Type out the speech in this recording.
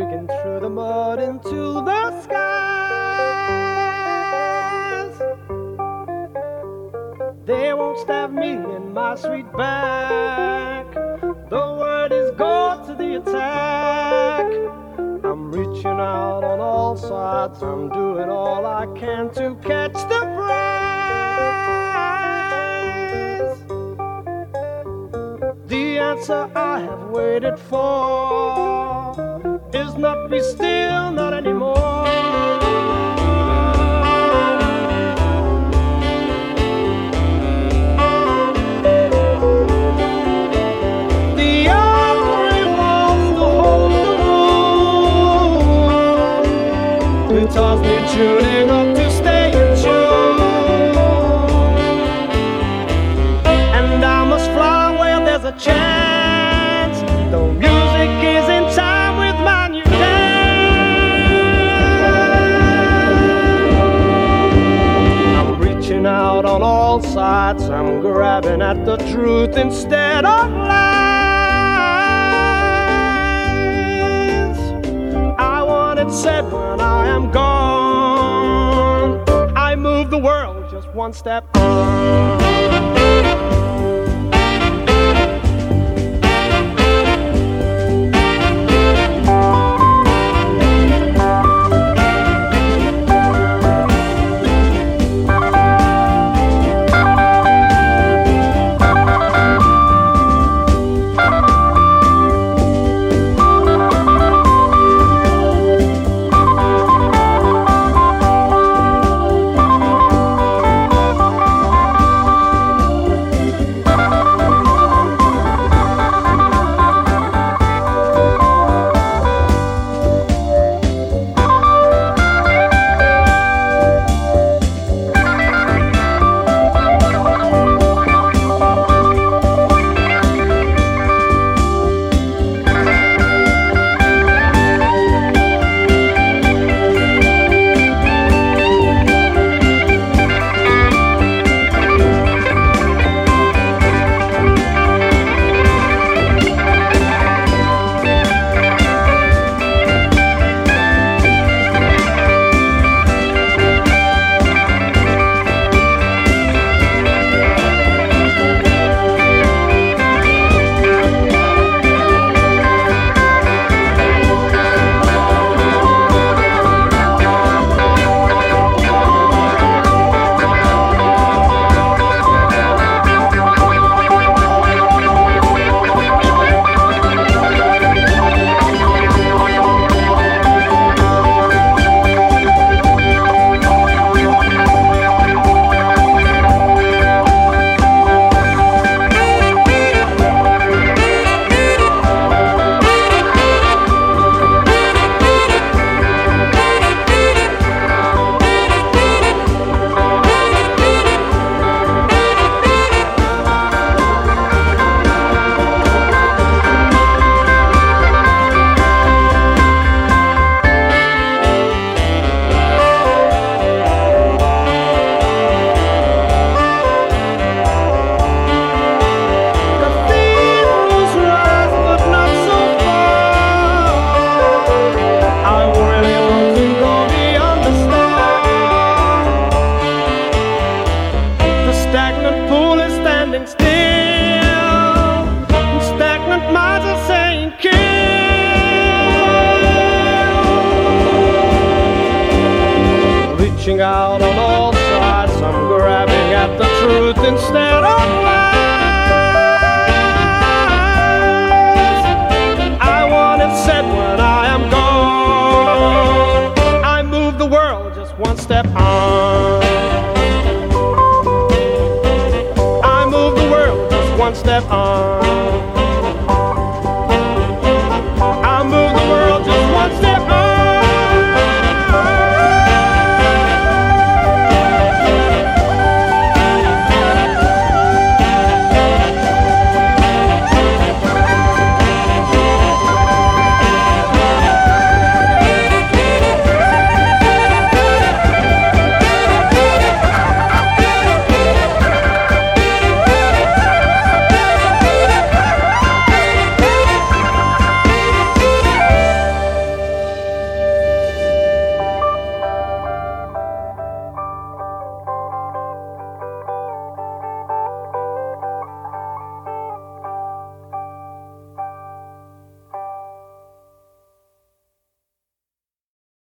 breaking through the mud into the skies. They won't stab me in my sweet back. The word is go to the attack. I'm reaching out on all sides. I'm doing all I can to catch the prize. The answer I have waited for is not be still, not anymore. The armory wants to hold the moon. It tells me tuning up to stay in tune, and I must fly where there's a chance. The music is in time with my new dance. I'm reaching out on all sides. I'm grabbing at the truth instead of lies. I want it said when I am gone. I move the world just one step on. Out on all sides, I'm grabbing at the truth instead of lies. I want it said when I am gone. I move the world just one step on.